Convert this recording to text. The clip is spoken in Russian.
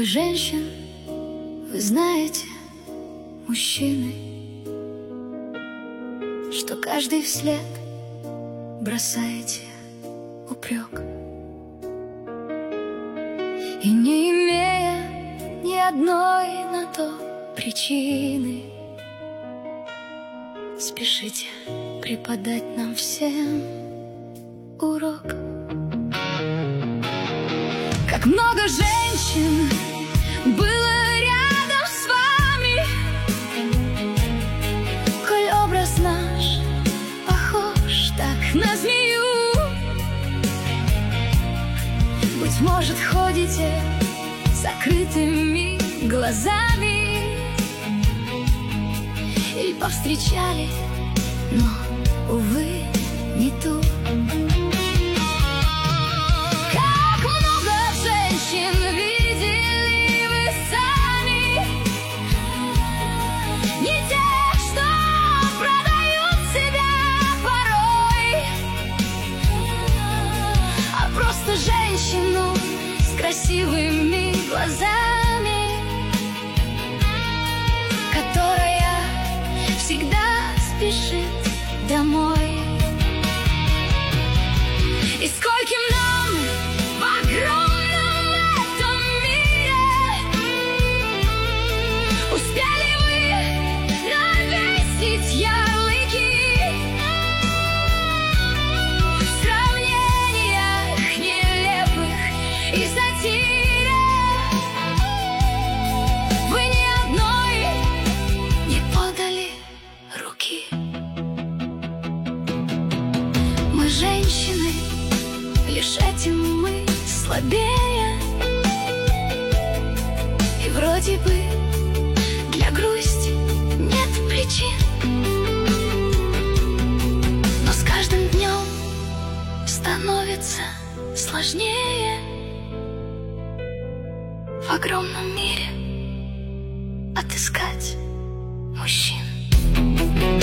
Вы, женщин, вы знаете, мужчины, что каждый вслед бросаете упрек. И не имея ни одной на то причины, спешите преподать нам всем урок. Как много женщин было рядом с вами, коль образ наш похож так на змею. Быть может, ходите с закрытыми глазами или повстречали, но, увы, не ту. Как много женщин видели вы сами, не тех, что продают себя порой, а просто женщину с красивыми глазами, которая всегда спешит домой. И скольким нам в огромном этом мире успели вы навесить ярлыки в сравнениях нелепых и сатире. Вы ни одной не подали руки. Мы женщины, лишь этим мы слабее, и вроде бы для грусти нет причин, но с каждым днем становится сложнее в огромном мире отыскать мужчин.